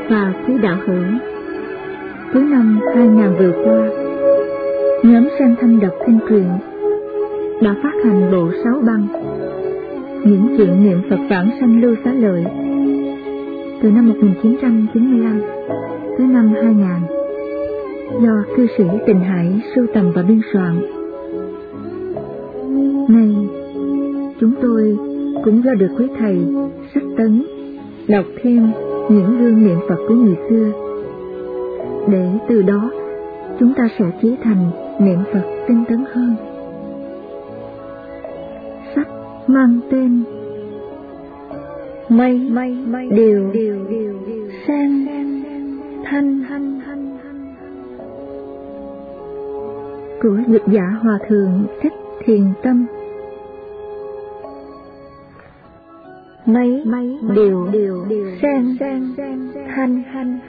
và quý đạo hữu, cuối năm 2000 vừa qua, nhóm Sang Thanh đọc kinh truyện đã phát hành bộ 6 băng những chuyện niệm Phật vãng sanh Lưu Xá Lợi từ năm 1995 tới năm 2000 do cư sĩ Tình Hải sưu tầm và biên soạn. Nay chúng tôi cũng do được quý thầy sách tấn đọc thêm những gương niệm Phật của người xưa, để từ đó chúng ta sẽ chí thành niệm Phật tinh tấn hơn. Sách mang tên Mây Điều Sang Thanh của dịch giả Hòa Thượng Thích Thiền Tâm. Mây Điều Sang Thanh.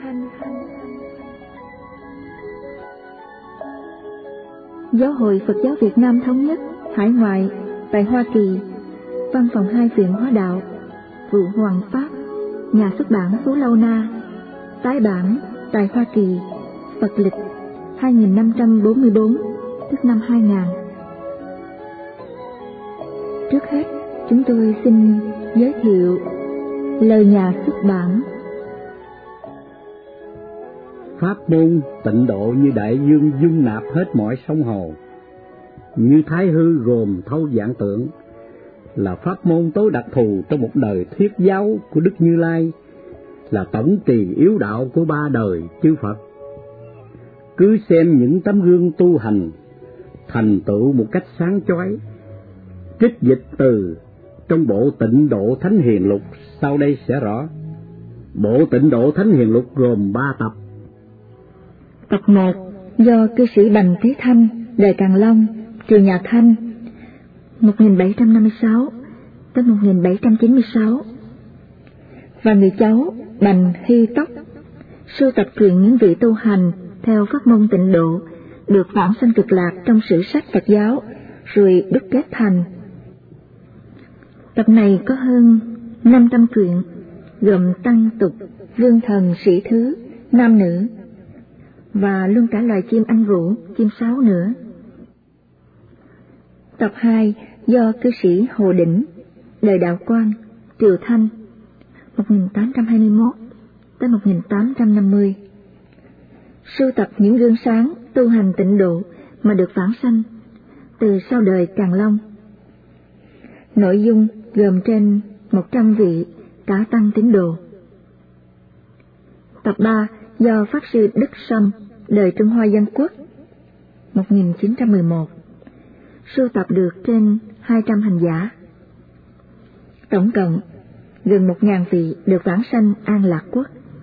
Giáo hội Phật giáo Việt Nam Thống nhất hải ngoại tại Hoa Kỳ, Văn phòng 2 Viện Hóa Đạo, Vụ Hoàng Pháp, Nhà xuất bản Phú Lâu Na, tái bản tại Hoa Kỳ, Phật lịch 2544, tức năm 2000. Trước hết, chúng tôi xin giới thiệu lời nhà xuất bản. Pháp môn tịnh độ như đại dương dung nạp hết mọi sông hồ, như thái hư gồm thâu vạn tượng, là pháp môn tối đặc thù trong một đời thuyết giáo của Đức Như Lai, là tổng trì yếu đạo của 3 đời chư Phật. Cứ xem những tấm gương tu hành thành tựu một cách sáng chói, trích dịch từ trong bộ Tịnh Độ Thánh Hiền Lục sau đây sẽ rõ. Bộ Tịnh Độ Thánh Hiền Lục gồm 3 tập. Tập 1 do cư sĩ Bành Thế Thanh, đời Càng Long, triều nhà Thanh, 1756 tới 1796, và người cháu Bành Hy Tóc, sưu tập truyện những vị tu hành theo pháp môn tịnh độ được vãng sanh cực lạc trong sử sách Phật giáo rồi đúc kết thành. Tập này có hơn 500 truyện, gồm tăng tục, vương thần, sĩ thứ, nam nữ, và luôn cả loài chim anh vũ, chim sáo nữa. Tập 2 do cư sĩ Hồ Đỉnh, đời Đạo Quang, triều Thanh, 1821 tới 1850, sưu tập những gương sáng tu hành tịnh độ mà được vãng sanh từ sau đời Càng Long. Nội dung gồm trên 100 vị cả tăng tín đồ. Tập 3 do Pháp sư Đức Sâm, đời Trung Hoa Dân Quốc, 1911, sưu tập được trên 200 hành giả. Tổng cộng gần 1000 vị được vãng sanh An Lạc Quốc.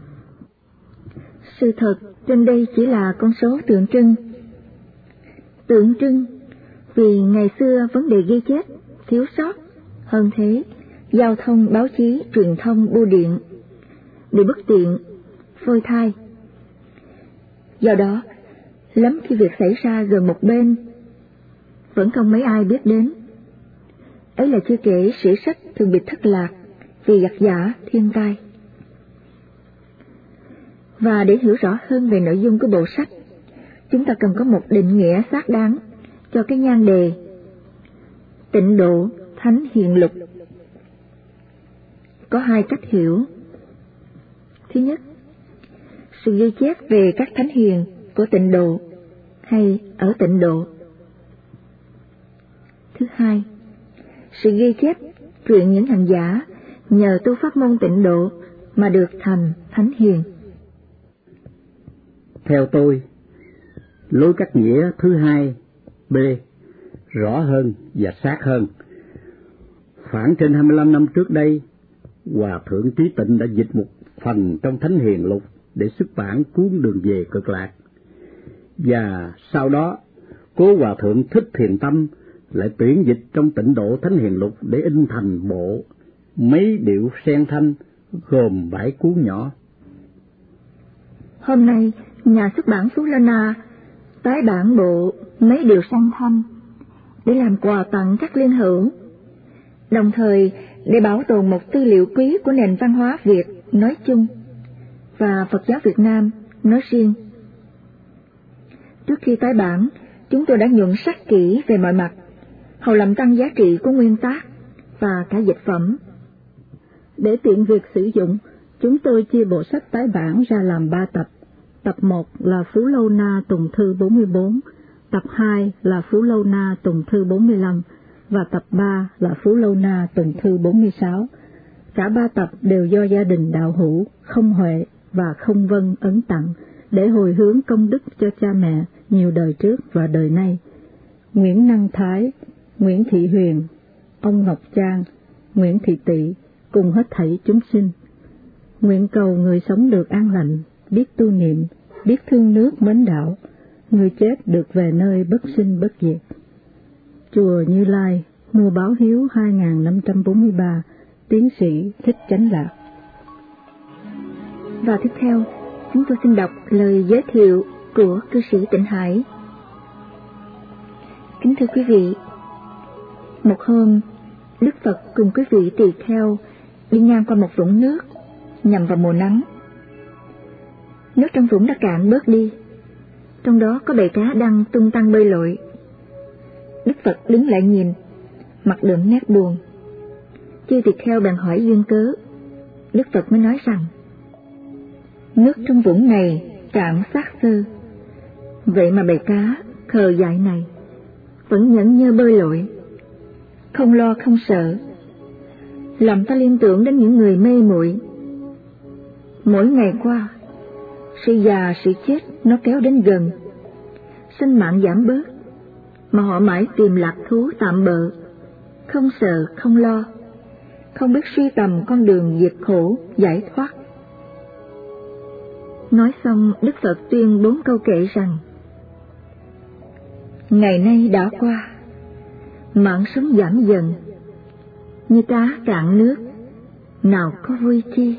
Sự thật trên đây chỉ là con số tượng trưng. Tượng trưng vì ngày xưa vấn đề ghi chép thiếu sót, hơn thế giao thông, báo chí, truyền thông, bưu điện đều bất tiện, phôi thai. Do đó, lắm khi việc xảy ra gần một bên vẫn không mấy ai biết đến. Ấy là chưa kể sử sách thường bị thất lạc vì giặc giả, thiên tai. Và để hiểu rõ hơn về nội dung của bộ sách, chúng ta cần có một định nghĩa xác đáng cho cái nhan đề Tịnh Độ Thánh Hiền Lục. Có 2 cách hiểu. Thứ nhất, sự ghi chép về các thánh hiền của tịnh độ hay ở tịnh độ. Thứ hai, sự ghi chép truyện những hành giả nhờ tu pháp môn tịnh độ mà được thành thánh hiền. Theo tôi, lối cắt nghĩa thứ 2B rõ hơn và sát hơn. Khoảng trên 25 năm trước đây, Hòa Thượng Trí Tịnh đã dịch một phần trong Thánh Hiền Lục để xuất bản cuốn Đường Về Cực Lạc. Và sau đó, cố Hòa Thượng Thích Thiền Tâm lại tuyển dịch trong Tịnh Độ Thánh Hiền Lục để in thành bộ Mấy Điệu Sen Thanh, gồm 7 cuốn nhỏ. Hôm nay, nhà xuất bản Phú Lâu Na tái bản bộ Mấy Điệu Sen Thanh để làm quà tặng các liên hữu, đồng thời để bảo tồn một tư liệu quý của nền văn hóa Việt nói chung và Phật giáo Việt Nam nói riêng. Trước khi tái bản, chúng tôi đã nhuận sắc kỹ về mọi mặt, hầu làm tăng giá trị của nguyên tác và cả dịch phẩm. Để tiện việc sử dụng, chúng tôi chia bộ sách tái bản ra làm 3 tập. Tập 1 là Phú Lâu Na Tùng Thư 44, tập 2 là Phú Lâu Na Tùng Thư 45 và tập 3 là Phú Lâu Na Tùng Thư 46. Cả 3 tập đều do gia đình đạo hữu Không Huệ và Không Vân ấn tặng để hồi hướng công đức cho cha mẹ nhiều đời trước và đời nay. Nguyễn Năng Thái, Nguyễn Thị Huyền, ông Ngọc Trang, Nguyễn Thị Tị cùng hết thảy chúng sinh. Nguyện cầu người sống được an lành, biết tu niệm, biết thương nước mến đạo, người chết được về nơi bất sinh bất diệt. Chùa Như Lai, mua báo hiếu 2543, Tiến sĩ Thích Chánh Lạc. Và tiếp theo, chúng tôi xin đọc lời giới thiệu của cư sĩ Tịnh Hải. Kính thưa quý vị, một hôm, Đức Phật cùng quý vị tỳ kheo đi ngang qua một vũng nước nhằm vào mùa nắng. Nước trong vũng đã cạn bớt đi, trong đó có bầy cá đang tung tăng bơi lội. Đức Phật đứng lại nhìn, mặt đượm nét buồn. Chư tỳ kheo bèn hỏi duyên cớ. Đức Phật mới nói rằng: nước trong vũng này cạn xác xơ, vậy mà bầy cá khờ dại này vẫn nhẫn nhơ bơi lội, không lo không sợ, làm ta liên tưởng đến những người mê muội. Mỗi ngày qua, sự già sự chết nó kéo đến gần, sinh mạng giảm bớt, mà họ mãi tìm lạc thú tạm bợ, không sợ không lo, không biết suy tầm con đường diệt khổ giải thoát. Nói xong, Đức Phật tuyên 4 câu kệ rằng: ngày nay đã qua, mạng sống giảm dần, như cá cạn nước, nào có vui chi.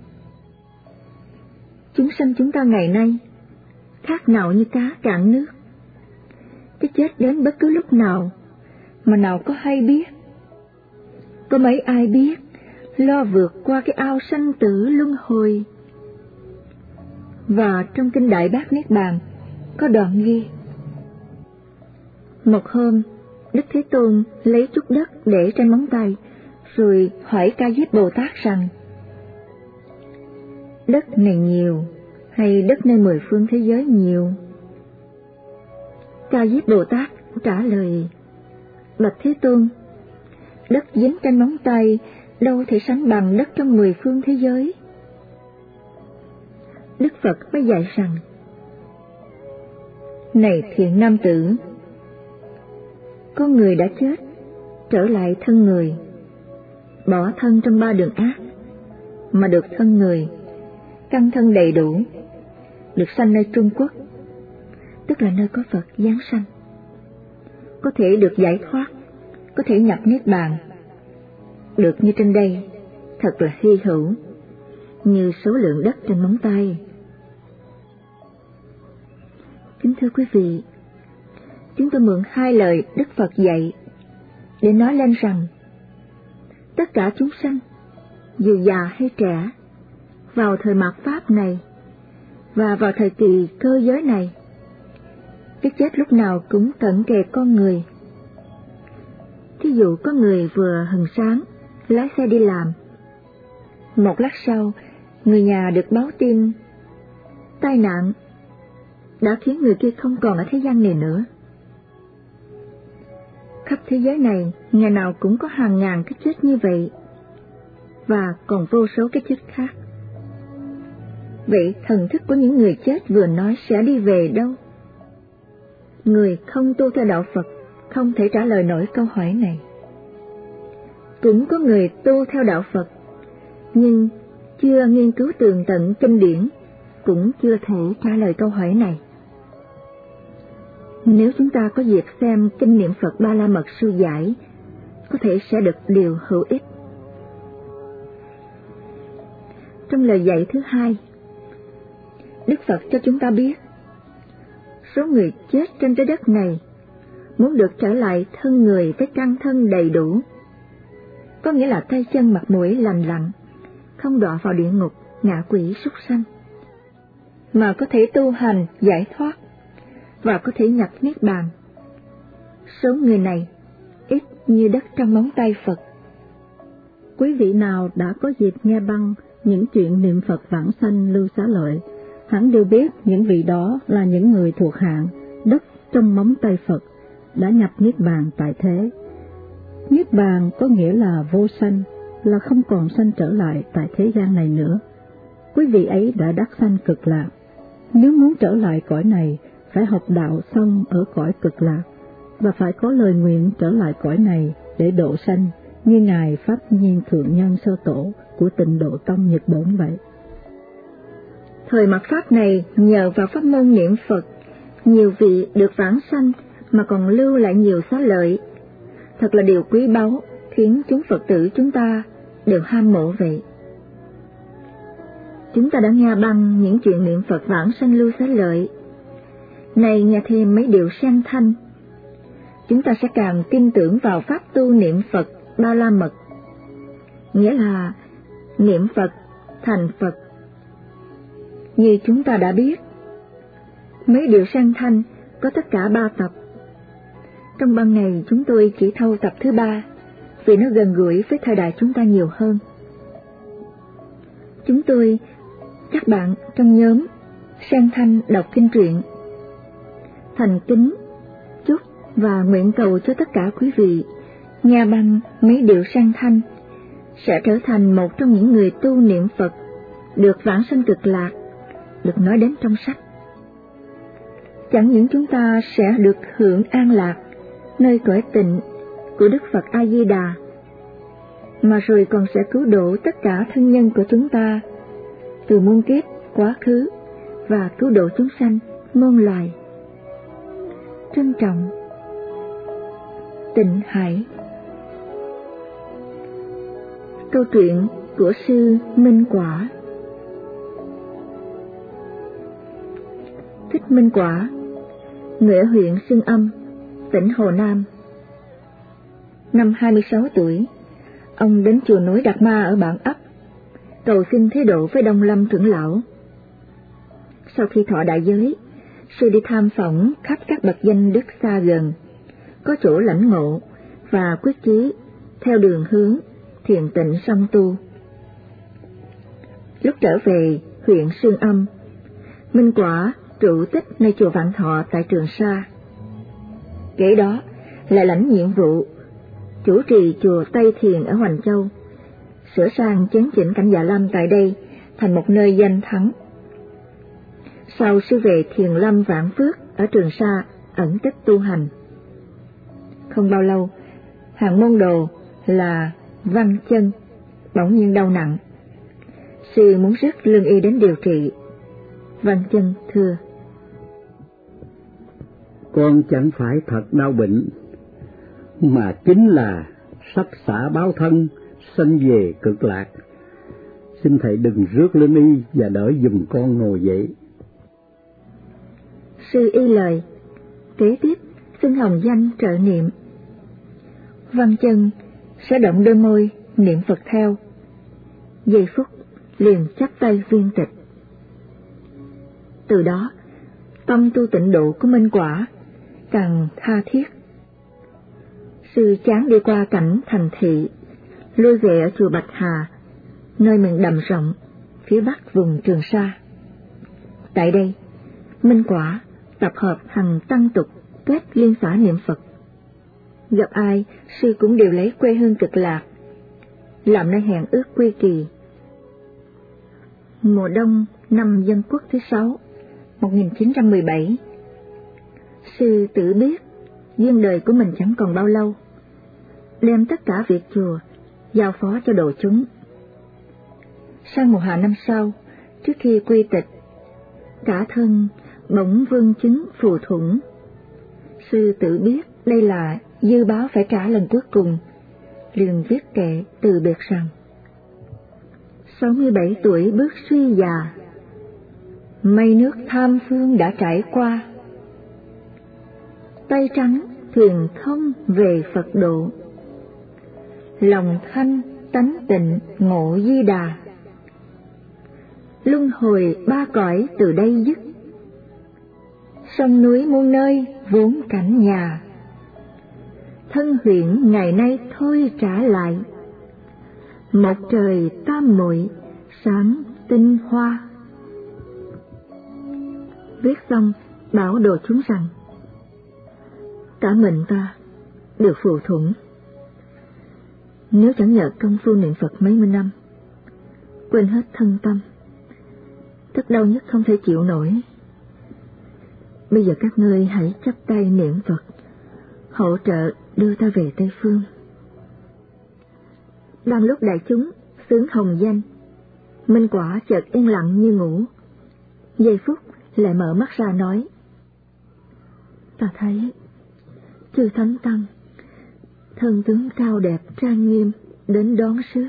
Chúng sanh chúng ta ngày nay khác nào như cá cạn nước, cái chết đến bất cứ lúc nào mà nào có hay biết. Có mấy ai biết lo vượt qua cái ao sanh tử luân hồi. Và trong kinh Đại Bát Niết Bàn có đoạn ghi: một hôm, Đức Thế Tôn lấy chút đất để trên móng tay, rồi hỏi Ca Diếp Bồ Tát rằng: đất này nhiều hay đất nơi 10 phương thế giới nhiều? Ca Diếp Bồ Tát trả lời: bạch Thế Tôn, đất dính trên móng tay đâu thể sánh bằng đất trong 10 phương thế giới. Đức Phật mới dạy rằng: này thiện nam tử, con người đã chết, trở lại thân người, bỏ thân trong 3 đường ác, mà được thân người, căn thân đầy đủ, được sanh nơi Trung Quốc, tức là nơi có Phật giáng sanh, có thể được giải thoát, có thể nhập Niết Bàn. Được như trên đây thật là hy hữu, như số lượng đất trên móng tay. Kính thưa quý vị, chúng tôi mượn 2 lời Đức Phật dạy để nói lên rằng tất cả chúng sanh, dù già hay trẻ, vào thời mạt Pháp này và vào thời kỳ cơ giới này, cái chết lúc nào cũng cận kề con người. Thí dụ có người vừa hừng sáng lái xe đi làm, một lát sau người nhà được báo tin tai nạn đã khiến người kia không còn ở thế gian này nữa. Khắp thế giới này ngày nào cũng có hàng ngàn cái chết như vậy, và còn vô số cái chết khác. Vậy thần thức của những người chết vừa nói sẽ đi về đâu? Người không tu theo đạo Phật không thể trả lời nổi câu hỏi này. Cũng có người tu theo đạo Phật, nhưng chưa nghiên cứu tường tận kinh điển, cũng chưa thể trả lời câu hỏi này. Nếu chúng ta có dịp xem kinh niệm Phật Ba La Mật Sư giải, có thể sẽ được điều hữu ích. Trong lời dạy thứ 2, Đức Phật cho chúng ta biết, số người chết trên trái đất này muốn được trở lại thân người với căn thân đầy đủ, có nghĩa là tay chân mặt mũi lành lặn, không đọa vào địa ngục, ngạ quỷ, súc sanh. mà có thể tu hành giải thoát và có thể nhập niết bàn. Số người này ít như đất trong móng tay Phật. Quý vị nào đã có dịp nghe băng những chuyện niệm Phật vãng sanh lưu xá lợi, hẳn đều biết những vị đó là những người thuộc hạng đất trong móng tay Phật, đã nhập niết bàn tại thế. Niết bàn có nghĩa là vô sanh, là không còn sanh trở lại tại thế gian này nữa. Quý vị ấy đã đắc sanh cực lạc. Nếu muốn trở lại cõi này, phải học đạo xong ở cõi cực lạc, và phải có lời nguyện trở lại cõi này để độ sanh, như Ngài Pháp Nhiên Thượng Nhân Sơ Tổ của Tịnh Độ Tông Nhật Bổn vậy. Thời mạt Pháp này, nhờ vào pháp môn niệm Phật, nhiều vị được vãng sanh mà còn lưu lại nhiều xá lợi. Thật là điều quý báu, khiến chúng Phật tử chúng ta đều ham mộ vậy. Chúng ta đã nghe băng những chuyện niệm Phật vãng sanh lưu xá lợi. Này nghe thêm mấy điều sang thanh, chúng ta sẽ càng tin tưởng vào pháp tu niệm Phật Ba La Mật, nghĩa là niệm Phật thành Phật. Như chúng ta đã biết, mấy điều sang thanh có tất cả 3 tập. Trong băng này chúng tôi chỉ thâu tập thứ 3, vì nó gần gũi với thời đại chúng ta nhiều hơn. Chúng tôi, các bạn trong nhóm sang thanh đọc kinh truyện, thành kính chúc và nguyện cầu cho tất cả quý vị nghe băng mấy điều sang thanh sẽ trở thành một trong những người tu niệm Phật được vãng sanh cực lạc, được nói đến trong sách. Chẳng những chúng ta sẽ được hưởng an lạc nơi cõi tịnh của Đức Phật A Di Đà, mà rồi còn sẽ cứu độ tất cả thân nhân của chúng ta từ muôn kiếp quá khứ và cứu độ chúng sanh muôn loài. Trân trọng, Tịnh Hải. Câu chuyện của sư Minh Quả. Thích Minh Quả, người ở huyện Xương Âm, tỉnh Hồ Nam. Năm 26 tuổi, ông đến chùa núi Đạt Ma ở Bản Ấp, cầu xin thế độ với Đông Lâm trưởng lão. Sau khi thọ đại giới, sư đi tham phỏng khắp các bậc danh đức xa gần, có chỗ lãnh ngộ và quyết chí theo đường hướng thiền tịnh song tu. Lúc trở về huyện Xương Âm, Minh Quả trụ tích nơi chùa Vạn Thọ tại Trường Sa. Kể đó lại lãnh nhiệm vụ chủ trì chùa Tây Thiền ở Hoành Châu, sửa sang chấn chỉnh cảnh Dạ Lam tại đây thành một nơi danh thắng. Sau sư về Thiền Lâm Vạn Phước ở Trường Sa ẩn tích tu hành. Không bao lâu, hàng môn đồ là Văn Chân bỗng nhiên đau nặng. Sư muốn rước lương y đến điều trị. Văn Chân thưa: Con chẳng phải thật đau bệnh, mà chính là sắp xả báo thân, sanh về cực lạc. Xin thầy đừng rước lương y và đỡ giùm con ngồi dậy. Sư y lời, kế tiếp xin hồng danh trợ niệm. Văn Chân sẽ động đôi môi niệm Phật theo. Giây phút liền chắp tay viên tịch. Từ đó, tâm tu tịnh độ của Minh Quả càng tha thiết. Sư chán đi qua cảnh thành thị, lui về ở chùa Bạch Hà, nơi miền đầm rộng phía bắc vùng Trường Sa. Tại đây, Minh Quả tập hợp hằng tăng tục kết liên xã niệm Phật. Gặp ai, sư cũng đều lấy quê hương cực lạc làm nơi hẹn ước quy kỳ. Mùa đông năm Dân Quốc thứ 6, 1917, sư tự biết duyên đời của mình chẳng còn bao lâu, đem tất cả việc chùa giao phó cho đồ chúng. Sang mùa hạ năm sau, trước khi quy tịch, cả thân bỗng vương chứng phù thủng. Sư tự biết đây là dư báo phải trả lần cuối cùng, liền viết kệ từ biệt rằng: 67 tuổi bước suy già, mây nước tham phương đã trải qua. Tay trắng thuyền thông về Phật độ, lòng thanh tánh tịnh ngộ Di Đà. luân hồi ba cõi từ đây dứt. Sông núi muôn nơi vốn cảnh nhà, thân huyện ngày nay thôi trả lại. Một trời tam muội sáng tinh hoa. Viết xong, bảo đồ chúng rằng cả mình ta đều phù thủng. Nếu chẳng nhờ công phu niệm Phật mấy mươi năm, quên hết thân tâm, tất đau nhất không thể chịu nổi. Bây giờ các ngươi hãy chắp tay niệm Phật, hỗ trợ đưa ta về Tây Phương. Đang lúc đại chúng xướng hồng danh, Minh Quả chợt yên lặng như ngủ, giây phút lại mở mắt ra nói: ta thấy chư thánh tăng thân tướng cao đẹp trang nghiêm đến đón rước.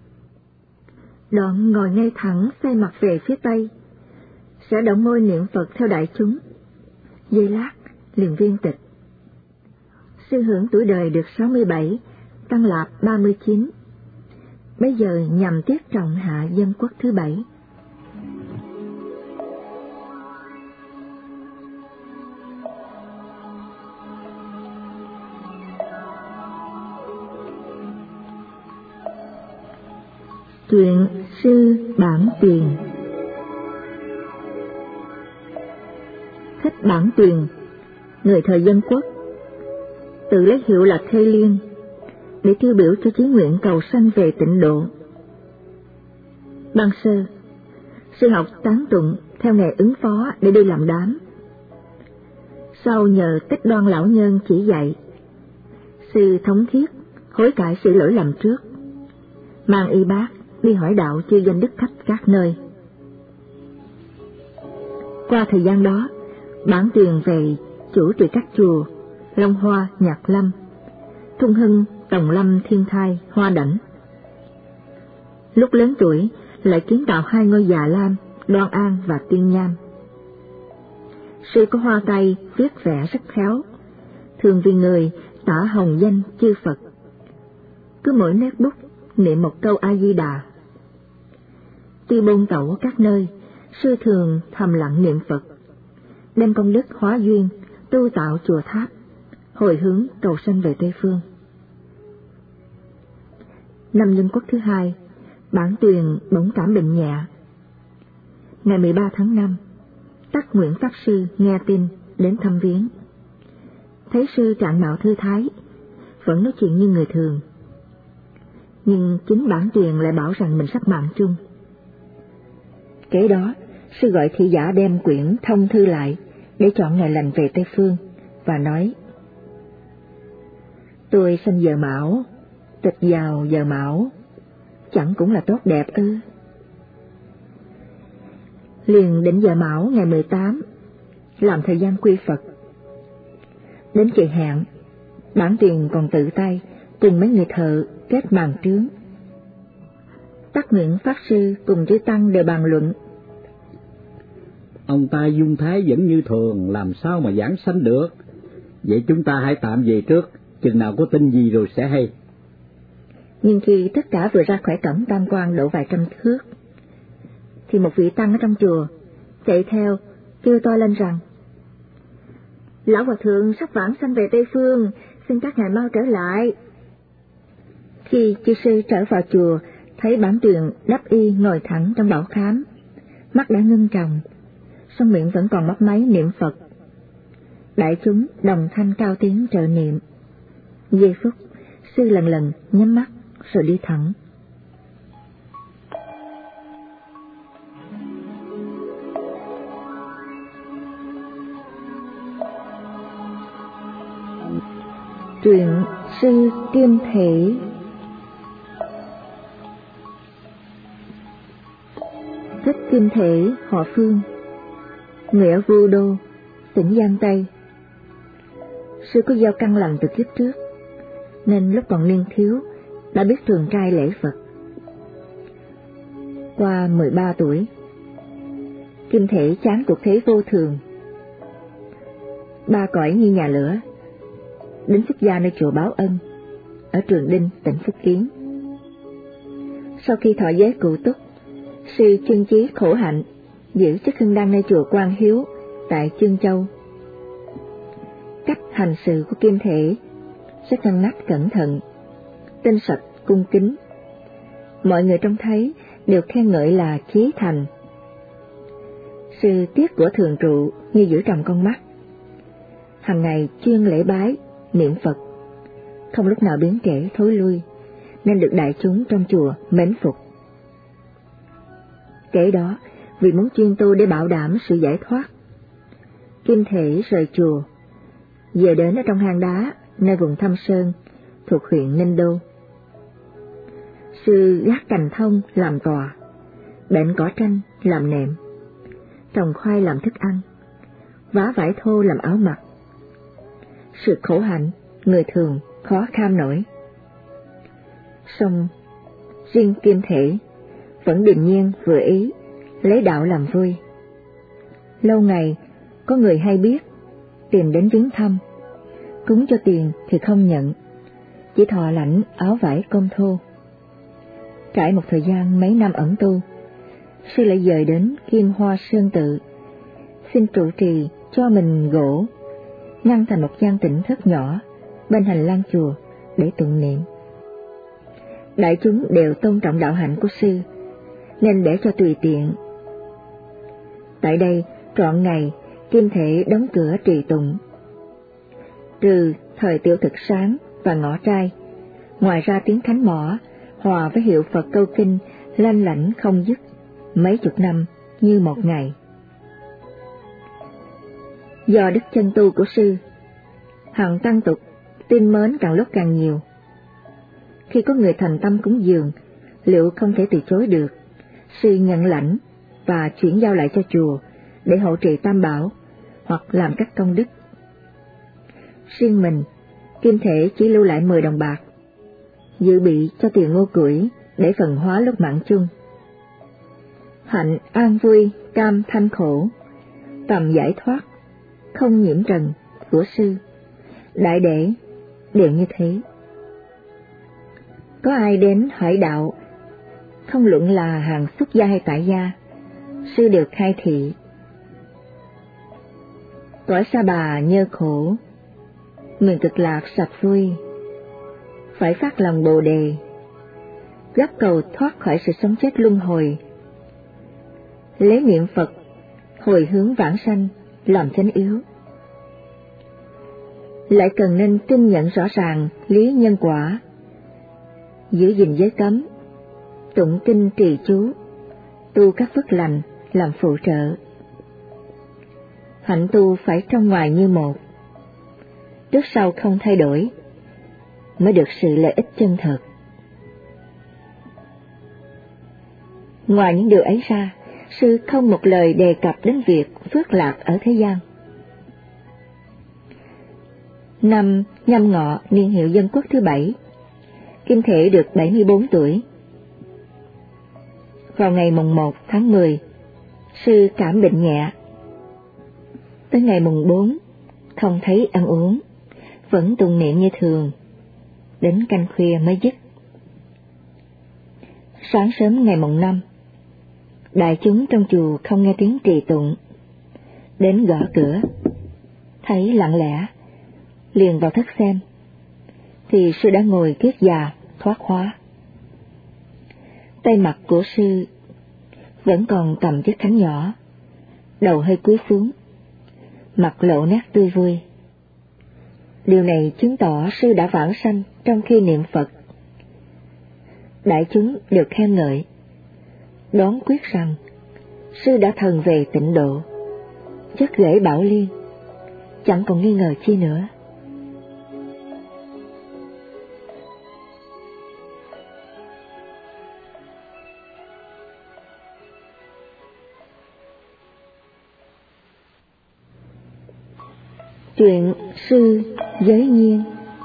Đoạn ngồi ngay thẳng xoay mặt về phía tây, sẽ động môi niệm Phật theo đại chúng. Giây lát liền viên tịch. Sư hưởng tuổi đời được 67, tăng lạp 39. Bây giờ nhằm tiết trọng hạ dân quốc thứ 7. Truyện sư Bản Tuyền. Thích Bản Tuyền, người thời Dân Quốc, tự lấy hiệu là Thê Liên để tiêu biểu cho chí nguyện cầu sanh về tịnh độ. Ban sơ, sư học tán tụng theo nghề ứng phó để đi làm đám. Sau nhờ Tích Đoan lão nhân chỉ dạy, sư thống thiết hối cải sự lỗi lầm trước, mang y bác đi hỏi đạo chư danh đức khách các nơi. Qua thời gian đó, Bản Tuyền về chủ trì các chùa Long Hoa, Nhạc Lâm, Thung Hưng, Đồng Lâm, Thiên Thai, Hoa Đảnh. Lúc lớn tuổi lại kiến tạo 2 ngôi Già Lam, Đoan An và Tiên Nham. Sư có hoa tay viết vẽ rất khéo, thường vì người tả hồng danh chư Phật. Cứ mỗi nét bút niệm một câu A Di Đà. Tuy bôn tẩu các nơi, sư thường thầm lặng niệm Phật, đem công đức hóa duyên tu tạo chùa tháp, hồi hướng cầu sanh về Tây Phương. Năm Dân Quốc thứ 2, Bản Tuyền bỗng cảm bệnh nhẹ. Ngày 13 tháng 5, Tắc Nguyễn Pháp Sư nghe tin đến thăm viếng. Thấy sư trạng mạo thư thái, vẫn nói chuyện như người thường. Nhưng chính Bản Tuyền lại bảo rằng mình sắp mạng chung. Kế đó, sư gọi thị giả đem quyển thông thư lại để chọn ngày lành về Tây Phương, và nói: tôi sinh giờ Mão, tịch vào giờ Mão, chẳng cũng là tốt đẹp ư? Liền định giờ Mão ngày 18, làm thời gian quy Phật. Đến kỳ hạn, Bản Tuyền còn tự tay cùng mấy người thợ kết màn trướng. Tắc Nguyễn Pháp Sư cùng chư tăng đều bàn luận: ông ta dung thái vẫn như thường, làm sao mà giảng sanh được? Vậy chúng ta hãy tạm về trước, chừng nào có tin gì rồi sẽ hay. Nhưng khi tất cả vừa ra khỏi cổng tam quan độ vài trăm thước, thì một vị tăng ở trong chùa chạy theo kêu to lên rằng: lão hòa thượng sắp vãng sanh về Tây Phương, xin các ngài mau trở lại. Khi chư sư trở vào chùa, thấy Bản Tuyền đắp y ngồi thẳng trong bảo khám, mắt đã ngưng tròng, song miệng vẫn còn mấp máy niệm Phật. Đại chúng đồng thanh cao tiếng trợ niệm. Giây phút, sư lần lần nhắm mắt rồi đi thẳng. Truyện sư Kim Thể. Thích Kim Thể, họ Phương, người ở Vu Đô, tỉnh Giang Tây. Sư có gieo căn lành từ kiếp trước, nên lúc còn niên thiếu đã biết trường trai lễ Phật. Qua 13 tuổi, Kim Thể chán cuộc thế vô thường, ba cõi như nhà lửa, đến xuất gia nơi chùa Báo Ân ở Trường Đinh, tỉnh Phúc Kiến. Sau khi thọ giới cụ túc, Sư Chân Chí khổ hạnh, giữ chức hưng đăng nơi chùa Quang Hiếu tại Chương Châu. Cách hành sự của Kim Thể rất ngăn nắp cẩn thận, tinh sạch cung kính. Mọi người trông thấy đều khen ngợi là chí thành. Sư tiết của thường trụ như giữ tròng con mắt, hàng ngày chuyên lễ bái, niệm Phật, không lúc nào biến trễ thối lui, nên được đại chúng trong chùa mến phục. Kể đó, vì muốn chuyên tu để bảo đảm sự giải thoát, Kim Thể rời chùa, về đến ở trong hang đá nơi vùng Thâm Sơn thuộc huyện Ninh Đô. Sư gác cành thông làm tòa, bện cỏ tranh làm nệm, trồng khoai làm thức ăn, vá vải thô làm áo mặc. Sự khổ hạnh người thường khó kham nổi. Song riêng Kim Thể vẫn điềm nhiên vừa ý, lấy đạo làm vui. Lâu ngày có người hay biết tìm đến viếng thăm, cúng cho tiền thì không nhận, chỉ thọ lãnh áo vải cơm thô. Trải một thời gian mấy năm ẩn tu, sư lại dời đến Kim Hoa Sơn Tự, xin trụ trì cho mình gỗ, ngăn thành một gian tĩnh thất nhỏ bên hành lang chùa để tụng niệm. Đại chúng đều tôn trọng đạo hạnh của sư, nên để cho tùy tiện. Tại đây trọn ngày Kim Thể đóng cửa trì tụng. Trừ thời tiểu thực sáng và ngõ trai, ngoài ra tiếng khánh mõ hòa với hiệu Phật câu kinh lanh lảnh không dứt, mấy chục năm như một ngày. Do đức chân tu của sư, hằng tăng tục tin mến càng lúc càng nhiều. Khi có người thành tâm cúng dường, liệu không thể từ chối được, sư nhận lãnh và chuyển giao lại cho chùa để hộ trì tam bảo hoặc làm các công đức. Riêng mình, Kim Thể chỉ lưu lại 10 đồng bạc, dự bị cho tiền ngô củi để phần hóa lúc mạng chung. Hạnh an vui cam thanh khổ, tầm giải thoát không nhiễm trần của sư, đại đệ đều như thế. Có ai đến hỏi đạo, không luận là hàng xuất gia hay tại gia, sư đều khai thị. Cõi Sa Bà nhơ khổ, miền Cực Lạc sạch vui, phải phát lòng Bồ Đề, gấp cầu thoát khỏi sự sống chết luân hồi. Lấy niệm Phật, hồi hướng vãng sanh, làm chánh yếu. Lại cần nên tin nhận rõ ràng lý nhân quả, giữ gìn giới cấm, tụng kinh trì chú, tu các phước lành làm phụ trợ. Hạnh tu phải trong ngoài như một, trước sau không thay đổi, mới được sự lợi ích chân thật. Ngoài những điều ấy ra, sư không một lời đề cập đến việc phước lạc ở thế gian. Năm Nhâm Ngọ niên hiệu Dân Quốc thứ 7, Kim Thể được 74 tuổi. Vào ngày mùng 1 tháng 10, sư cảm bệnh nhẹ. Tới ngày mùng 4, không thấy ăn uống, vẫn tụng niệm như thường, đến canh khuya mới dứt. Sáng sớm ngày mùng 5, đại chúng trong chùa không nghe tiếng trì tụng, đến gõ cửa, thấy lặng lẽ, liền vào thất xem, thì sư đã ngồi kiết già thoát hóa. Tay mặt của sư vẫn còn cầm chiếc khánh nhỏ, đầu hơi cúi xuống, mặt lộ nét tươi vui. Điều này chứng tỏ sư đã vãng sanh trong khi niệm Phật. Đại chúng được khen ngợi, đoán quyết rằng sư đã thần về tịnh độ, chất rễ bảo liên, chẳng còn nghi ngờ chi nữa. Chuyện sư Giới Nhiên.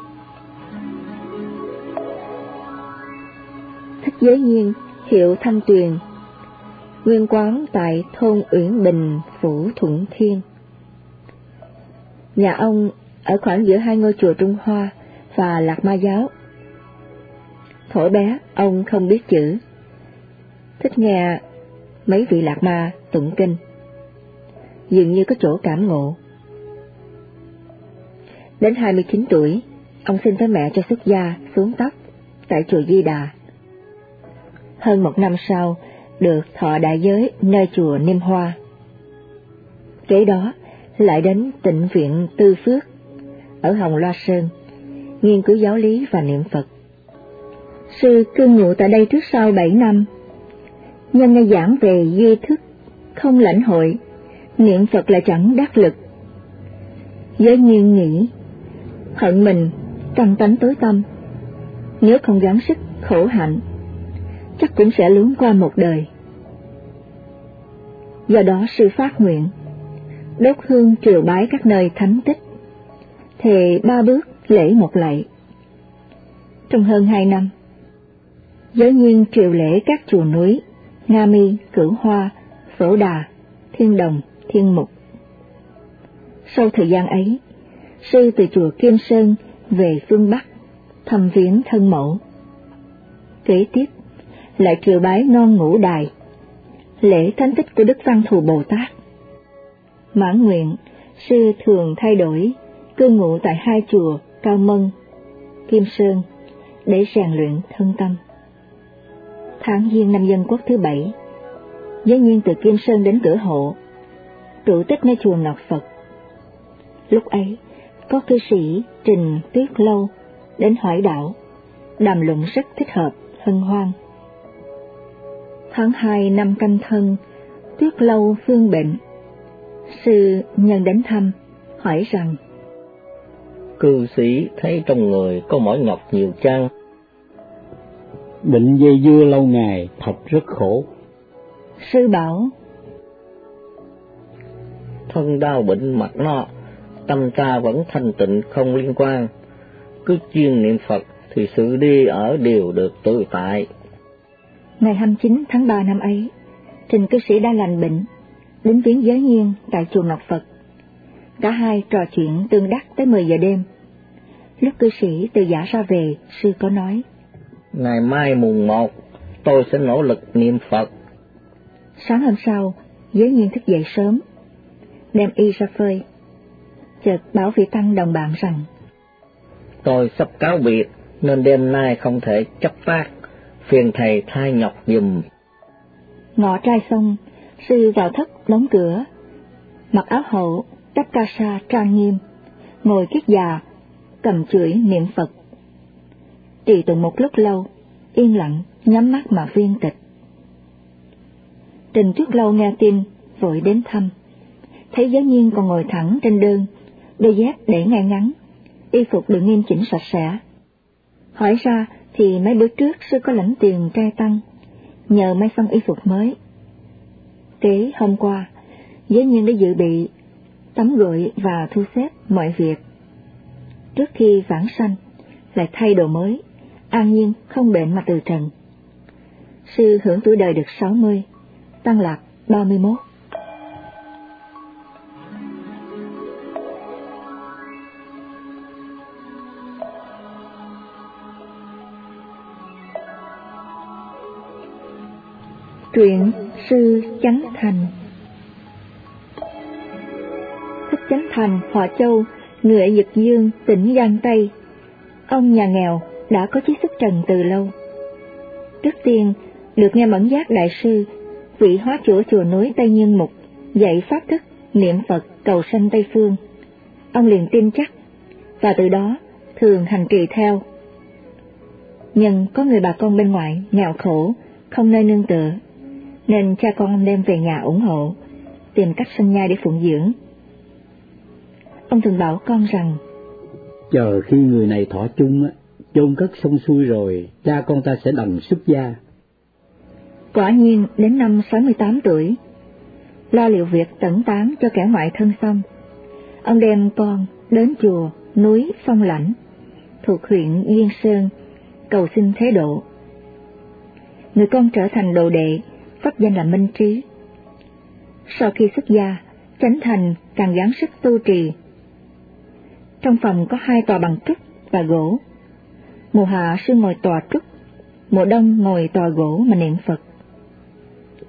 Thích Giới Nhiên, hiệu Thanh Tuyền, nguyên quán tại thôn Uyển Bình, phủ Thuận Thiên. Nhà ông ở khoảng giữa hai ngôi chùa Trung Hoa và Lạc Ma giáo. Thuở bé ông không biết chữ, thích nghe mấy vị lạc ma tụng kinh. Dường như có chỗ cảm ngộ. Đến 29 tuổi, ông xin với mẹ cho xuất gia xuống tóc tại chùa Di Đà. Hơn 1 năm sau, được thọ đại giới nơi chùa Niêm Hoa. Kế đó, lại đến Tịnh viện Tư Phước, ở Hồng Loa Sơn, nghiên cứu giáo lý và niệm Phật. Sư cư ngụ tại đây trước sau 7 năm. Nhân nghe giảng về duy thức, không lãnh hội, niệm Phật là chẳng đắc lực. Giới nhiên nghĩ, hận mình, căm tánh tối tâm, nếu không gắng sức khổ hạnh, chắc cũng sẽ luống qua một đời. Do đó sư phát nguyện, đốt hương triều bái các nơi thánh tích, thề 3 bước lễ 1 lạy. Trong hơn 2 năm, giới nhiên triều lễ các chùa núi Nga Mi, Cửu Hoa, Phổ Đà, Thiên Đồng, Thiên Mục. Sau thời gian ấy, sư từ chùa Kim Sơn về phương Bắc thăm viếng thân mẫu. Kế tiếp lại triều bái Non Ngũ Đài, lễ thánh tích của Đức Văn Thù Bồ Tát. Mãn nguyện, sư thường thay đổi cư ngụ tại 2 chùa Cao Mân, Kim Sơn để rèn luyện thân tâm. Tháng Giêng năm Dân Quốc thứ 7, giới nhiên từ Kim Sơn đến Cửa Hộ, trụ tích nơi chùa Ngọc Phật. Lúc ấy, có cư sĩ Trình Tuyết Lâu đến hỏi đạo, đàm luận rất thích hợp, hân hoan. Tháng 2 năm Canh Thân, Tuyết Lâu phương bệnh. Sư nhân đến thăm, hỏi rằng: Cư sĩ thấy trong người có mỏi nhọc nhiều chăng? Bệnh dây dưa lâu ngày thật rất khổ. Sư bảo: Thân đau bệnh mặt nọ, tâm ta vẫn thanh tịnh không liên quan. Cứ chuyên niệm Phật thì sự đi ở đều được tự tại. Ngày 29 tháng 3 năm ấy, Trình cư sĩ đã lành bệnh, đến viếng giới nhiên tại chùa Ngọc Phật. Cả hai trò chuyện tương đắc tới 10 giờ đêm. Lúc cư sĩ từ giả ra về, sư có nói: Ngày mai mùng 1, tôi sẽ nỗ lực niệm Phật. Sáng hôm sau, giới nhiên thức dậy sớm, đem y ra phơi. Chợt bảo vị tăng đồng bạn rằng: Tôi sắp cáo biệt nên đêm nay không thể chấp phát, phiền thầy thay nhọc giùm. Ngọ trai xong, sư vào thất đóng cửa, mặc áo hậu, đắp ca sa trang nghiêm, ngồi kiết già, cầm chưởi niệm Phật. Trì tụng một lúc lâu, yên lặng, nhắm mắt mà viên tịch. Trình Tuyết Lâu nghe tin, vội đến thăm, thấy giới nhiên còn ngồi thẳng trên đơn, đôi dép để ngay ngắn, y phục được nghiêm chỉnh sạch sẽ. Hỏi ra thì mấy bữa trước sư có lãnh tiền trai tăng, nhờ may xong y phục mới. Kế hôm qua, giới nhiên đã dự bị tắm gội và thu xếp mọi việc. Trước khi vãng sanh, lại thay đồ mới, an nhiên không bệnh mà từ trần. Sư hưởng tuổi đời được 60, tăng lạc 31. Truyện Sư Chánh Thành. Thích Chánh Thành, họ Châu, người ở Dực Dương, tỉnh Giang Tây. Ông nhà nghèo đã có chí xuất trần từ lâu. Trước tiên được nghe Mẫn Giác đại sư, vị hóa chủ chùa núi Tây Nhân Mục, dạy pháp thức niệm Phật cầu sanh Tây Phương. Ông liền tin chắc và từ đó thường hành trì theo. Nhưng có người bà con bên ngoại nghèo khổ, không nơi nương tựa, nên cha con ông đem về nhà ủng hộ, tìm cách sanh nhai để phụng dưỡng. Ông thường bảo con rằng: Chờ khi người này thọ chung, chôn cất xong xuôi rồi, cha con ta sẽ đồng xuất gia. Quả nhiên đến năm 68 tuổi, lo liệu việc tẩn tán cho kẻ ngoại thân xong, ông đem con đến chùa núi Phong Lãnh, thuộc huyện Duyên Sơn, cầu xin thế độ. Người con trở thành đồ đệ, pháp danh là Minh Trí. Sau khi xuất gia, Chánh Thành càng gắng sức tu trì. Trong phòng có 2 tòa bằng trúc và gỗ. Mùa hạ sư ngồi tòa trúc, mùa đông ngồi tòa gỗ mà niệm Phật.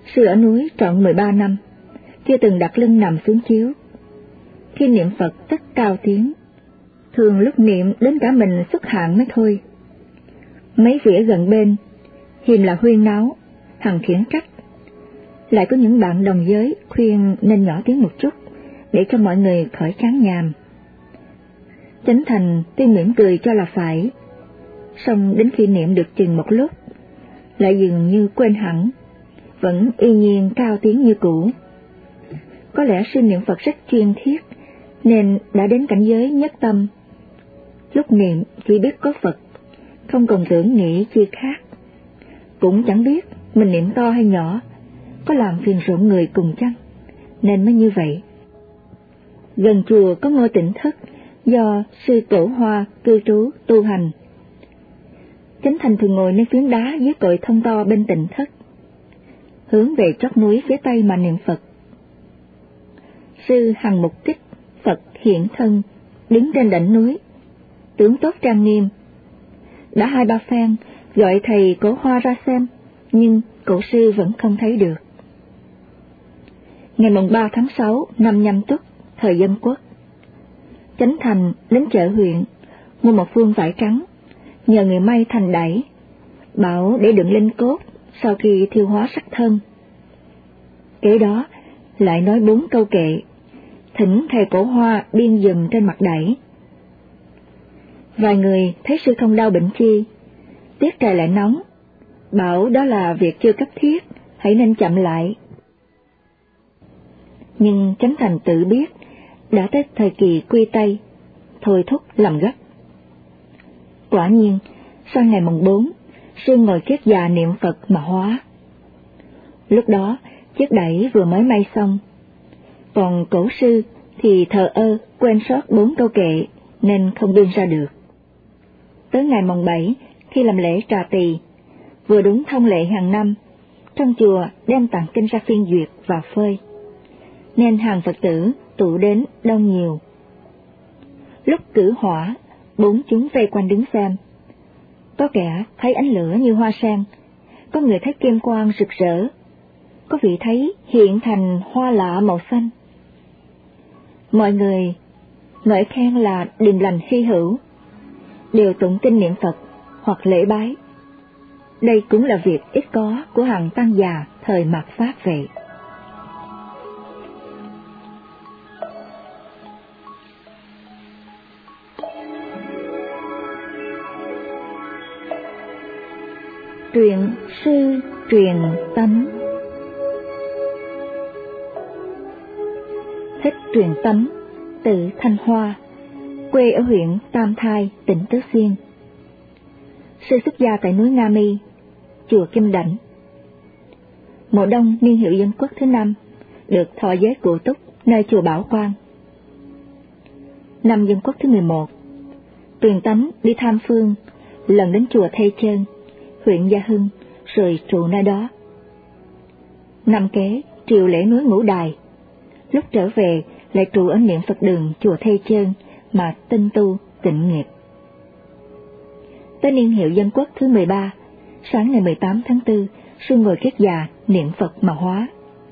Sư ở núi trọn 13 năm, chưa từng đặt lưng nằm xuống chiếu. Khi niệm Phật tất cao tiếng, thường lúc niệm đến cả mình xuất hạn mới thôi. Mấy vị ở gần bên, hiềm là huyên náo, hằng khiển trách. Lại có những bạn đồng giới khuyên nên nhỏ tiếng một chút, để cho mọi người khỏi chán nhàm. Chánh Thành tuy mỉm cười cho là phải, song đến khi niệm được chừng một lúc, lại dường như quên hẳn, vẫn y nhiên cao tiếng như cũ. Có lẽ sư niệm Phật rất chuyên thiết, nên đã đến cảnh giới nhất tâm. Lúc niệm chỉ biết có Phật, không còn tưởng nghĩ chi khác. Cũng chẳng biết mình niệm to hay nhỏ, có làm phiền rộn người cùng chăng, nên mới như vậy. Gần chùa có ngôi Tịnh Thất do sư Tổ Hoa cư trú tu hành. Chánh Thành thường ngồi nơi phiến đá dưới cội thông to bên Tịnh Thất, hướng về chót núi phía tây mà niệm Phật. Sư hằng mục kích, Phật hiện thân, đứng trên đỉnh núi, tướng tốt trang nghiêm. Đã 2-3 phen gọi thầy Cổ Hoa ra xem, nhưng cổ sư vẫn không thấy được. Ngày mùng 3 tháng 6 năm Nhâm Tuất, thời Dân Quốc, Chánh Thành đến chợ huyện mua một phương vải trắng, nhờ người may thành đẩy, bảo để đựng linh cốt sau khi thiêu hóa sắc thân. Kế đó lại nói 4 câu kệ, thỉnh thầy Cổ Hoa biên dùm trên mặt đẩy. Vài người thấy sư không đau bệnh chi, tiết trời lại nóng, bảo đó là việc chưa cấp thiết, hãy nên chậm lại. Nhưng Chánh Thành tự biết đã tới thời kỳ quy tây, thôi thúc làm gấp. Quả nhiên, sang ngày mùng 4, sư ngồi kiết già niệm Phật mà hóa. Lúc đó, chiếc đẩy vừa mới may xong, còn cổ sư thì thờ ơ quên sót 4 câu kệ nên không bưng ra được. Tới ngày mùng 7, khi làm lễ trà tỳ, vừa đúng thông lệ hàng năm, trong chùa đem tặng kinh ra phiên duyệt và phơi, nên hàng Phật tử tụ đến đông nhiều. Lúc cử hỏa, 4 chúng vây quanh đứng xem. Có kẻ thấy ánh lửa như hoa sen, có người thấy kim quang rực rỡ, có vị thấy hiện thành hoa lạ màu xanh. Mọi người ngợi khen là điềm lành hy hữu, đều tụng kinh niệm Phật hoặc lễ bái. Đây cũng là việc ít có của hàng tăng già thời mạt Pháp vậy. Truyền sư truyền tánh. Thích Truyền Tánh, tự Thanh Hoa, quê ở huyện Tam Thai, tỉnh Tứ Xuyên. Sư xuất gia tại núi Nga Mi, chùa Kim Đảnh. Mùa đông niên hiệu Dân Quốc thứ 5, được thọ giới cụ túc nơi chùa Bảo Quang. Năm Dân Quốc thứ 11, Truyền Tánh đi tham phương, lần đến chùa Thê Chơn, huyện Gia Hưng, rồi trụ nơi đó. Năm kế, triều lễ núi Ngũ Đài, lúc trở về lại trụ ở niệm Phật đường chùa Thê Chơn mà tinh tu tịnh nghiệp. Tới niên hiệu Dân Quốc thứ 13, sáng ngày 18 tháng 4, sư ngồi kiết già niệm Phật mà hóa.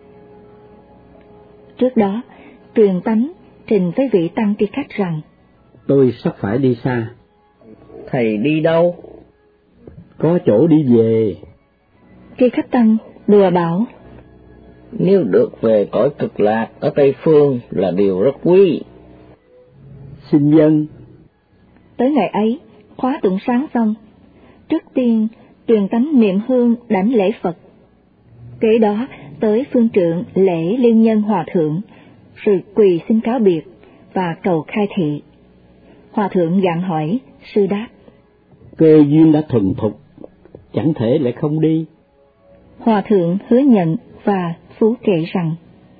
Trước đó, Truyền Tánh trình với vị tăng tri khách rằng: Tôi sắp phải đi xa. Thầy đi đâu? Có chỗ đi về. Tri khách tăng đùa bảo: Nếu được về cõi Cực Lạc ở Tây Phương là điều rất quý. Xin dân. Tới ngày ấy, khóa tụng sáng xong, trước tiên Truyền Tánh niệm hương đảnh lễ Phật. Kế đó tới phương trượng lễ Liên Nhân Hòa Thượng, rồi quỳ xin cáo biệt và cầu khai thị. Hòa Thượng gặng hỏi, sư đáp: Cơ duyên đã thuần thục, chẳng thể lại không đi. Hòa Thượng hứa nhận và phú kệ rằng: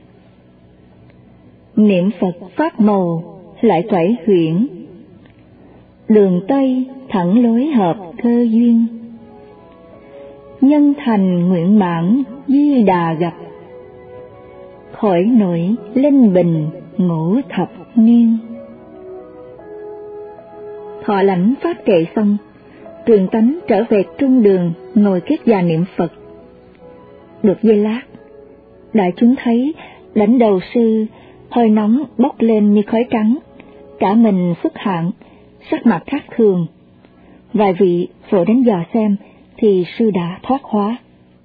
Niệm Phật pháp màu lại toại huyễn, đường Tây thẳng lối hợp cơ duyên. Nhân thành nguyện mãn Di Đà gặp, khỏi nổi linh bình ngũ thập niên. Thọ lãnh pháp kệ xong, Truyền Tánh trở về trung đường ngồi kiết già niệm Phật. Được giây lát, đại chúng thấy đỉnh đầu sư hơi nóng bốc lên như khói trắng, cả mình xuất hạn, sắc mặt khác thường. Vài vị vội đến dò xem thì sư đã thoát hóa.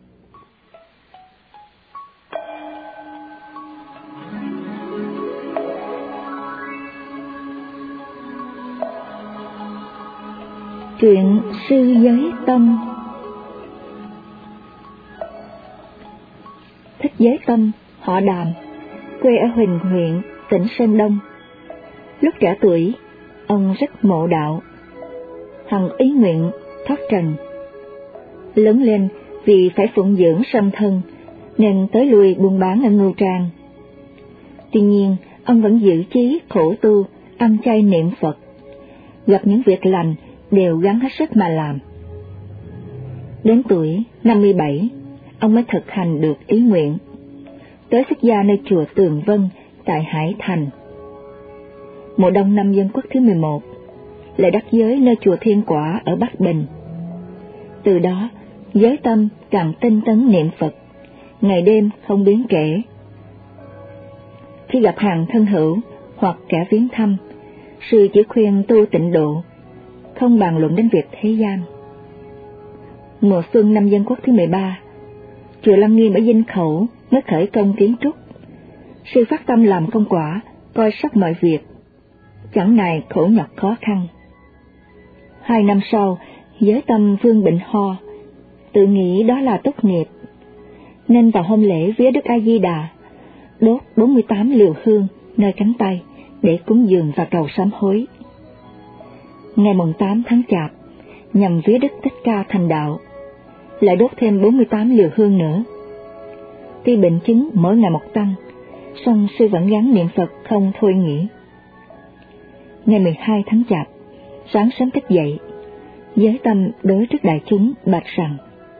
Truyện Sư Giới Tâm. Thích Giới Tâm, họ Đàm, quê ở Huỳnh huyện, tỉnh Sơn Đông. Lúc trẻ tuổi, ông rất mộ đạo, hằng ý nguyện thoát trần. Lớn lên vì phải phụng dưỡng song thân, nên tới lui buôn bán ở Ngưu Trang. Tuy nhiên, ông vẫn giữ chí khổ tu, ăn chay niệm Phật. Gặp những việc lành đều gắng hết sức mà làm. Đến tuổi 57, ông mới thực hành được ý nguyện, tới xuất gia nơi chùa Tường Vân tại Hải Thành. Mùa đông năm Dân Quốc thứ 11, lại đắc giới nơi chùa Thiên Quả ở Bắc Bình. Từ đó, Giới Tâm càng tinh tấn niệm Phật, ngày đêm không biến kể. Khi gặp hàng thân hữu hoặc kẻ viếng thăm, sư chỉ khuyên tu tịnh độ, không bàn luận đến việc thế gian. Mùa xuân năm Dân Quốc thứ 13, chùa Lăng Nghiêm ở Dinh Khẩu mới khởi công kiến trúc. Sư phát tâm làm công quả, coi sóc mọi việc, chẳng ngại khổ nhọc khó khăn. 2 năm sau, Giới Tâm vương bệnh ho, tự nghĩ đó là tốt nghiệp, nên vào hôm lễ vía Đức A Di Đà, đốt 48 liều hương nơi cánh tay để cúng dường và cầu sám hối. Ngày mùng 8 tháng Chạp, nhằm vía Đức Thích Ca thành đạo, lại đốt thêm 48 liều hương nữa. Tuy bệnh chứng mỗi ngày một tăng, song sư vẫn gắng niệm Phật không thôi nghỉ. Ngày 12 tháng Chạp, sáng sớm thức dậy, Giới Tâm đối trước đại chúng bạch rằng: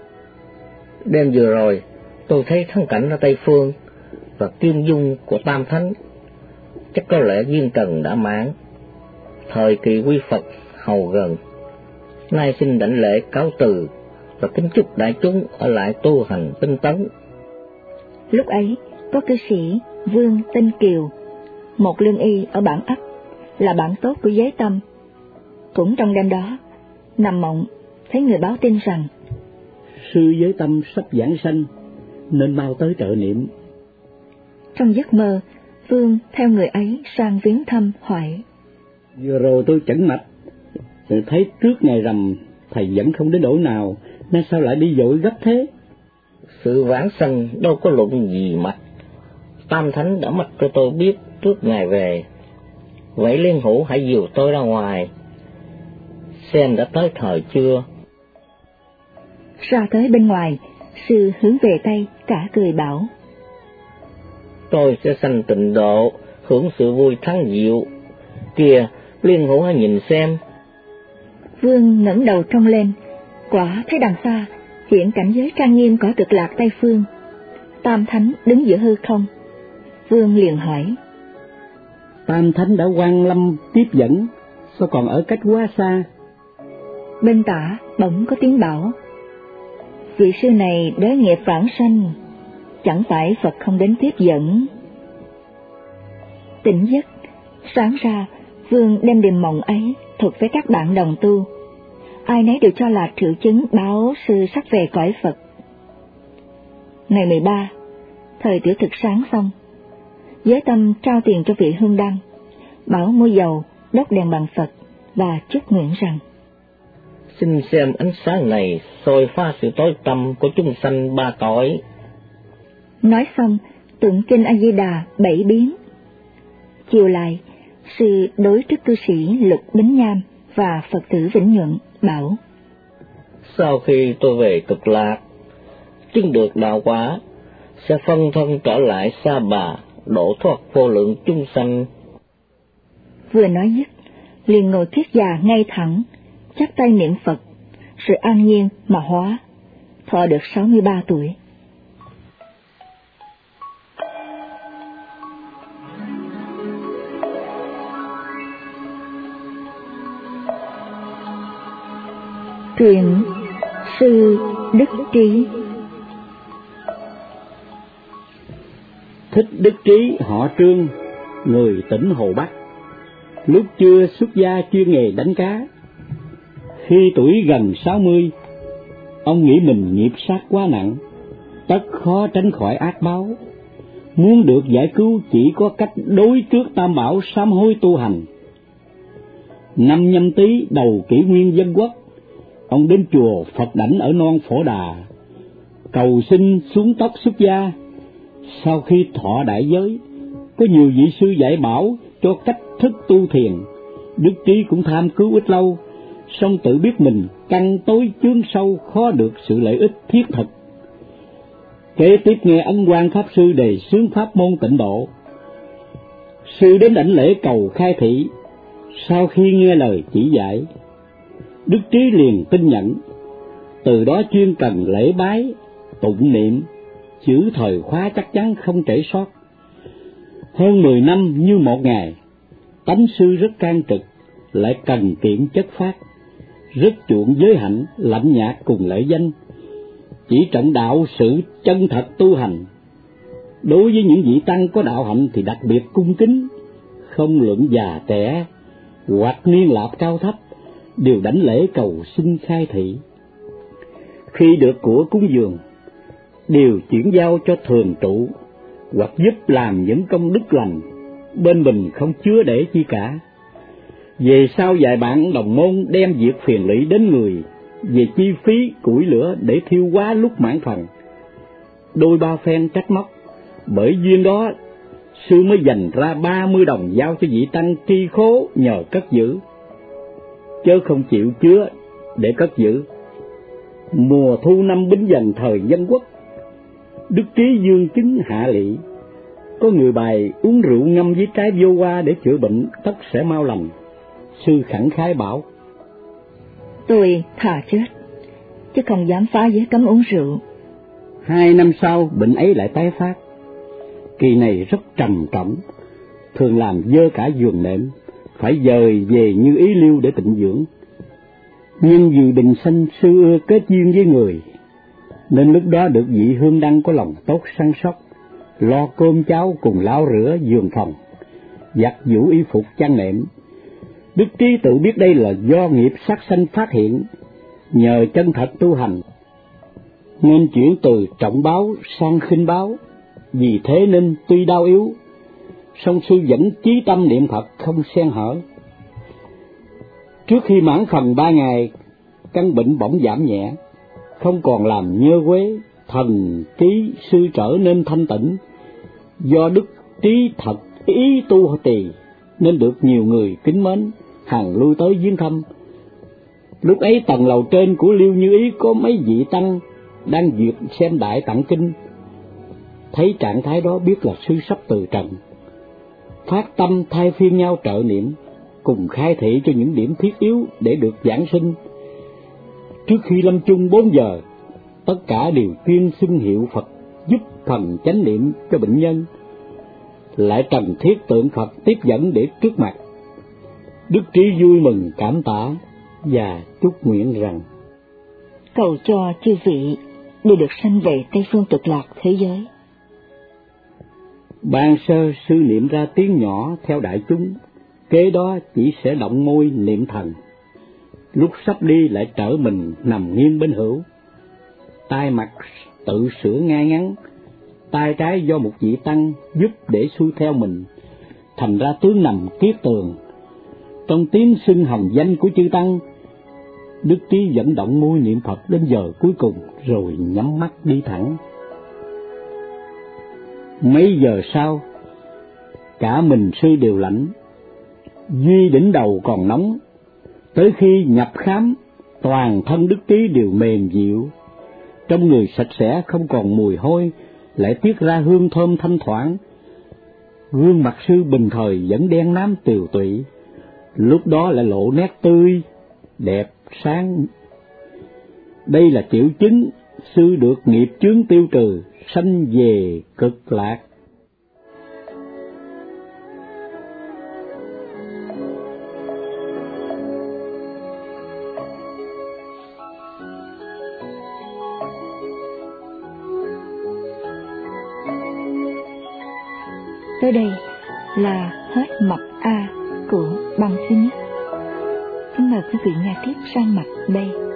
Đêm vừa rồi, tôi thấy thắng cảnh ở Tây Phương và kim dung của Tam Thánh, chắc có lẽ duyên trần đã mãn, thời kỳ quy Phật hầu gần. Nay xin đảnh lễ cáo từ và kính chúc đại chúng ở lại tu hành tinh tấn. Lúc ấy, có cư sĩ Vương Tinh Kiều, một lương y ở bản Ấp, là bạn tốt của Giới Tâm. Cũng trong đêm đó, nằm mộng thấy người báo tin rằng sư Giới Tâm sắp giảng sanh, nên mau tới trợ niệm. Trong giấc mơ, Vương theo người ấy sang viếng thăm hỏi: Vừa rồi tôi chẩn mạch, thấy trước ngày rằm thầy vẫn không đến đổi nào, nên sao lại đi vội gấp thế? Sự vãng sanh đâu có luận gì mạch, Tam Thánh đã mách cho tôi biết trước ngày về. Vậy Liên Hữu hãy dìu tôi ra ngoài, xem đã tới thời chưa. Ra tới bên ngoài, sư hướng về Tây cả cười bảo: Tôi sẽ sanh tịnh độ, hưởng sự vui thắng diệu. Kìa, Liên Hữu hãy nhìn xem. Vương ngẩng đầu trông lên, quả thấy đằng xa hiện cảnh giới trang nghiêm cõi Cực Lạc Tây Phương. Tam Thánh đứng giữa hư không. Vương liền hỏi: Tam Thánh đã quang lâm tiếp dẫn, sao còn ở cách quá xa? Bên tả bỗng có tiếng bảo: Vị sư này đới nghiệp vãng sanh, chẳng phải Phật không đến tiếp dẫn. Tỉnh giấc, sáng ra, Vương đem điềm mộng ấy thuật với các bạn đồng tu. Ai nấy đều cho là triệu chứng báo sư sắp về cõi Phật. Ngày 13, thời tiểu thực sáng xong, Giới Tâm trao tiền cho vị hương đăng, bảo mua dầu đốt đèn bằng Phật và chúc nguyện rằng: Xin xem ánh sáng này soi pha sự tối tăm của chúng sanh ba cõi. Nói xong, tụng kinh A Di Đà 7 biến. Chiều lại, sư đối trước cư sĩ Lục Bính Nham và Phật tử Vĩnh Nhuận bảo: Sau khi tôi về Cực Lạc, chứng được đạo quả, sẽ phân thân trở lại Sa Bà, độ thoát vô lượng chúng sanh. Vừa nói dứt, liền ngồi thuyết già ngay thẳng, chắp tay niệm Phật, sự an nhiên mà hóa, thọ được 63 tuổi. Truyện Sư Đức Trí. Thích Đức Trí họ Trương, người tỉnh Hồ Bắc. Lúc chưa xuất gia chuyên nghề đánh cá. Khi tuổi gần 60, ông nghĩ mình nghiệp sát quá nặng, tất khó tránh khỏi ác báo. Muốn được giải cứu chỉ có cách đối trước Tam Bảo sám hối tu hành. Năm Nhâm Tý đầu kỷ nguyên Dân Quốc, ông đến chùa Phật Đảnh ở Non Phổ Đà, cầu xin xuống tóc xuất gia. Sau khi thọ đại giới, có nhiều vị sư dạy bảo cho cách thức tu thiền. Đức Trí cũng tham cứu ít lâu, song tự biết mình căn tối chướng sâu, khó được sự lợi ích thiết thực. Kế tiếp nghe Ấn Quang Pháp Sư đề xướng pháp môn tịnh độ. Sư đến đảnh lễ cầu khai thị. Sau khi nghe lời chỉ dạy, Đức Trí liền tin nhận. Từ đó chuyên cần lễ bái, tụng niệm, chữ thời khóa chắc chắn không trễ sót. Hơn 10 năm như một ngày, tánh sư rất can trực, lại cần kiệm chất phát, rất chuộng giới hạnh, lạnh nhạt cùng lợi danh, chỉ trọng đạo sự chân thật tu hành. Đối với những vị tăng có đạo hạnh thì đặc biệt cung kính, không luận già trẻ hoặc niên lạp cao thấp, đều đảnh lễ cầu xin khai thị. Khi được của cúng dường, đều chuyển giao cho thường trụ hoặc giúp làm những công đức lành, bên mình không chứa để chi cả. Về sau vài bạn đồng môn đem việc phiền lụy đến người về chi phí củi lửa để thiêu quá lúc mãn phần, đôi ba phen trách móc. Bởi duyên đó, sư mới dành ra 30 đồng giao cho vị tăng tri khố nhờ cất giữ, chớ không chịu chứa để cất giữ. Mùa thu năm Bính Dần thời Dân Quốc, Đức Trí dương chứng hạ lỵ, có người bài uống rượu ngâm với trái vô hoa để chữa bệnh, tất sẽ mau lành. Sư khẳng khái bảo: Tôi thà chết, chứ không dám phá giới cấm uống rượu. 2 năm sau, bệnh ấy lại tái phát. Kỳ này rất trầm trọng, thường làm dơ cả giường nệm, phải dời về Như Ý Liêu để tịnh dưỡng. Nhưng vì bình sanh sư ưa kết duyên với người, nên lúc đó được vị Hương Đăng có lòng tốt săn sóc, lo cơm cháo cùng lau rửa giường phòng, giặt giũ y phục chăn nệm. Đức Trí tự biết đây là do nghiệp sát sanh phát hiện, nhờ chân thật tu hành, nên chuyển từ trọng báo sang khinh báo. Vì thế nên tuy đau yếu, song sư vẫn chí tâm niệm Phật không xen hở. Trước khi mãn phần 3 ngày, căn bệnh bỗng giảm nhẹ, không còn làm nhơ quế, thần trí sư trở nên thanh tịnh. Do Đức Trí thật ý tu trì nên được nhiều người kính mến, hằng lui tới viếng thăm. Lúc ấy tầng lầu trên của Liêu Như Ý có mấy vị tăng đang duyệt xem đại tạng kinh. Thấy trạng thái đó biết là sư sắp từ trần, phát tâm thay phiên nhau trợ niệm, cùng khai thị cho những điểm thiết yếu để được giảng sinh. Trước khi lâm chung 4 giờ, tất cả đều tuyên xưng hiệu Phật, giúp phần chánh niệm cho bệnh nhân. Lại trần thiết tượng Phật tiếp dẫn để trước mặt. Đức Trí vui mừng cảm tạ và chúc nguyện rằng: Cầu cho chư vị đều được sanh về Tây Phương Cực Lạc thế giới. Ban sơ sư niệm ra tiếng nhỏ theo đại chúng, kế đó chỉ sẽ động môi niệm thần. Lúc sắp đi lại trở mình nằm nghiêng bên hữu, tay mặt tự sửa ngay ngắn, tay trái do một vị tăng giúp để xuôi theo mình, thành ra tướng nằm kiết tường. Trong tiếng xưng hồng danh của chư tăng, Đức Trí vẫn động môi niệm Phật đến giờ cuối cùng rồi nhắm mắt đi thẳng. Mấy giờ sau, cả mình sư đều lạnh, duy đỉnh đầu còn nóng. Tới khi nhập khám, toàn thân Đức Trí đều mềm dịu, trong người sạch sẽ không còn mùi hôi, lại tiết ra hương thơm thanh thoảng. Gương mặt sư bình thời vẫn đen nám tiều tụy, lúc đó lại lộ nét tươi, đẹp, sáng. Đây là triệu chứng sư được nghiệp chướng tiêu trừ, sanh về cực lạc. Tới đây là hết mặt A của băng thứ nhất. Xin mời quý vị nghe tiếp sang mặt B.